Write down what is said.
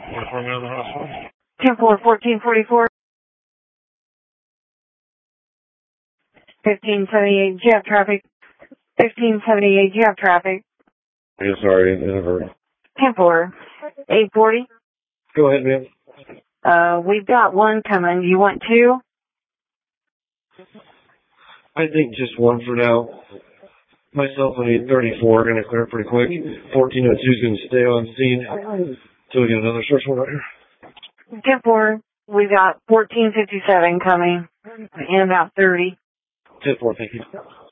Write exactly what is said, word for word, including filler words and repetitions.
twenty-four minutes in the hospital. ten four, fourteen forty-four. fifteen seventy-eight, do you have traffic? fifteen seventy-eight, do you have traffic? Yeah, sorry, inadvertent. ten four, eight forty. Go ahead, man. Uh, we've got one coming. You want two? I think just one for now. Myself and eight thirty-four are going to clear pretty quick. fourteen oh two is going to stay on scene until we get another search warrant here. ten four, we've got fourteen fifty-seven coming in about thirty. ten four, thank you.